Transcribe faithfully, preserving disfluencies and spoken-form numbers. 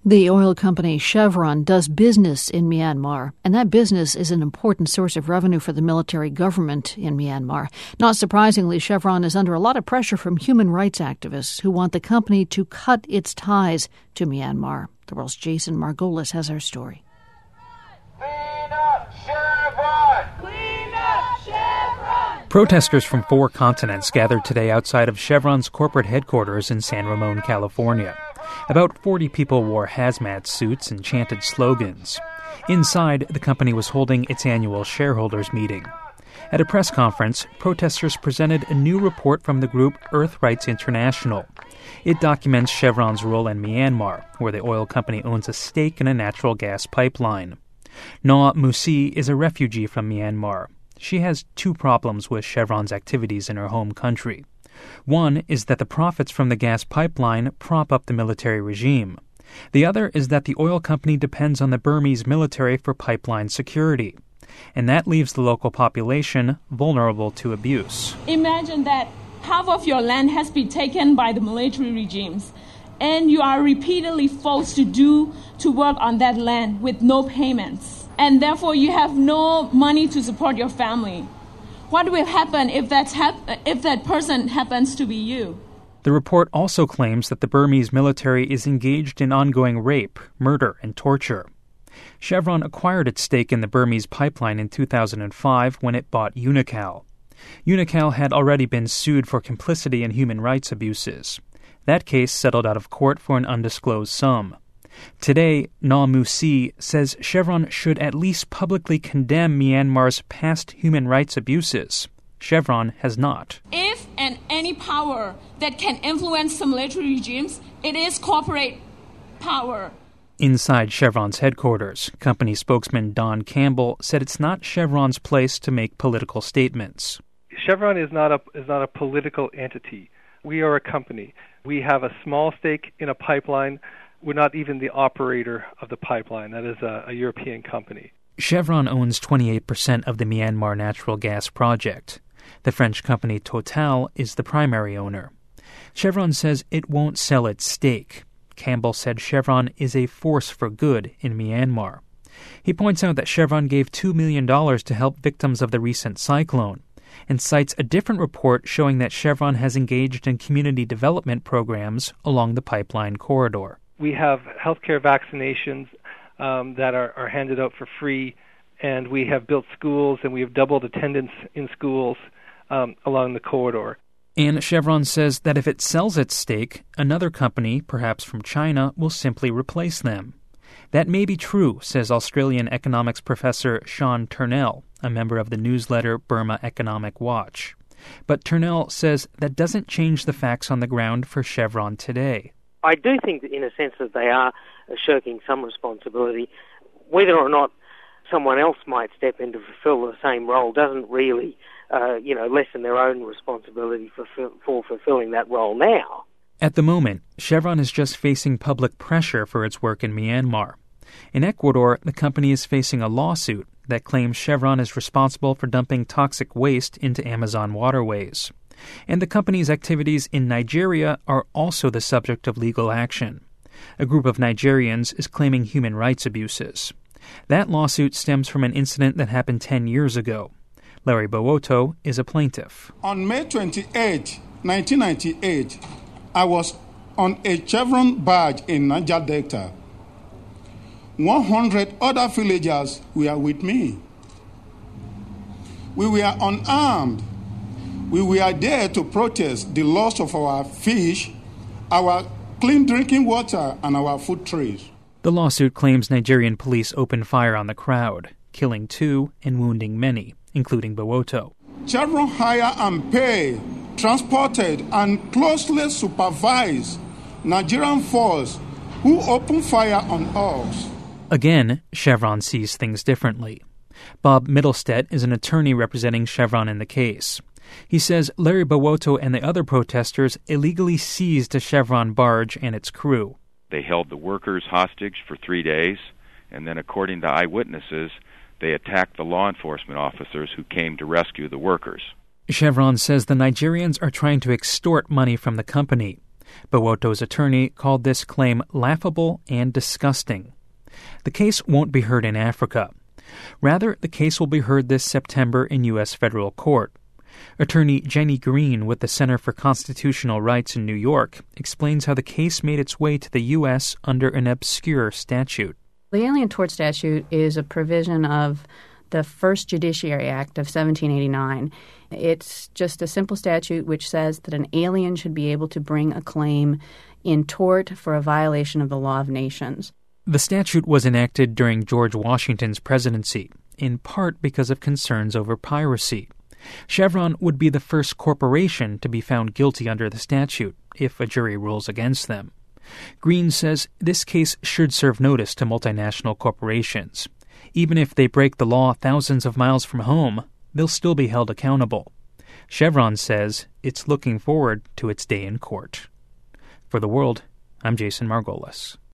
The oil company Chevron does business in Myanmar, and that business is an important source of revenue for the military government in Myanmar. Not surprisingly, Chevron is under a lot of pressure from human rights activists who want the company to cut its ties to Myanmar. The World's Jason Margolis has our story. Clean up Chevron! Clean up Chevron! Protesters from four continents gathered today outside of Chevron's corporate headquarters in San Ramon, California. About forty people wore hazmat suits and chanted slogans. Inside, the company was holding its annual shareholders meeting. At a press conference, protesters presented a new report from the group Earth Rights International. It documents Chevron's role in Myanmar, where the oil company owns a stake in a natural gas pipeline. Na Musi is a refugee from Myanmar. She has two problems with Chevron's activities in her home country. One is that the profits from the gas pipeline prop up the military regime. The other is that the oil company depends on the Burmese military for pipeline security. And that leaves the local population vulnerable to abuse. Imagine that half of your land has been taken by the military regimes, and you are repeatedly forced to do to work on that land with no payments. And therefore you have no money to support your family. What will happen if that's hap- if that person happens to be you? The report also claims that the Burmese military is engaged in ongoing rape, murder, and torture. Chevron acquired its stake in the Burmese pipeline in two thousand five when it bought Unocal. Unocal had already been sued for complicity in human rights abuses. That case settled out of court for an undisclosed sum. Today, Na Musi says Chevron should at least publicly condemn Myanmar's past human rights abuses. Chevron has not. If and any power that can influence the military regimes, it is corporate power. Inside Chevron's headquarters, company spokesman Don Campbell said it's not Chevron's place to make political statements. Chevron is not a is not a political entity. We are a company. We have a small stake in a pipeline. We're not even the operator of the pipeline. That is a, a European company. Chevron owns twenty-eight percent of the Myanmar natural gas project. The French company Total is the primary owner. Chevron says it won't sell its stake. Campbell said Chevron is a force for good in Myanmar. He points out that Chevron gave two million dollars to help victims of the recent cyclone, and cites a different report showing that Chevron has engaged in community development programs along the pipeline corridor. We have healthcare vaccinations um, that are, are handed out for free, and we have built schools, and we have doubled attendance in schools um, along the corridor. And Chevron says that if it sells its stake, another company, perhaps from China, will simply replace them. That may be true, says Australian economics professor Sean Turnell, a member of the newsletter Burma Economic Watch. But Turnell says that doesn't change the facts on the ground for Chevron today. I do think, in a sense, that they are shirking some responsibility. Whether or not someone else might step in to fulfill the same role doesn't really, uh, you know, lessen their own responsibility for, for fulfilling that role now. At the moment, Chevron is just facing public pressure for its work in Myanmar. In Ecuador, the company is facing a lawsuit that claims Chevron is responsible for dumping toxic waste into Amazon waterways. And the company's activities in Nigeria are also the subject of legal action. A group of Nigerians is claiming human rights abuses. That lawsuit stems from an incident that happened ten years ago. Larry Bowoto is a plaintiff. On May twenty-eighth, nineteen ninety-eight, I was on a Chevron barge in Niger Delta. one hundred other villagers were with me. We were unarmed. We were there to protest the loss of our fish, our clean drinking water, and our food trees. The lawsuit claims Nigerian police opened fire on the crowd, killing two and wounding many, including Bowoto. Chevron hire and pay, transported, and closely supervise Nigerian force who opened fire on us. Again, Chevron sees things differently. Bob Middlestead is an attorney representing Chevron in the case. He says Larry Bowoto and the other protesters illegally seized a Chevron barge and its crew. They held the workers hostage for three days, and then according to eyewitnesses, they attacked the law enforcement officers who came to rescue the workers. Chevron says the Nigerians are trying to extort money from the company. Bowoto's attorney called this claim laughable and disgusting. The case won't be heard in Africa. Rather, the case will be heard this September in U S federal court. Attorney Jenny Green with the Center for Constitutional Rights in New York explains how the case made its way to the U S under an obscure statute. The Alien Tort Statute is a provision of the First Judiciary Act of seventeen eighty-nine. It's just a simple statute which says that an alien should be able to bring a claim in tort for a violation of the law of nations. The statute was enacted during George Washington's presidency, in part because of concerns over piracy. Chevron would be the first corporation to be found guilty under the statute, if a jury rules against them. Green says this case should serve notice to multinational corporations. Even if they break the law thousands of miles from home, they'll still be held accountable. Chevron says it's looking forward to its day in court. For The World, I'm Jason Margolis.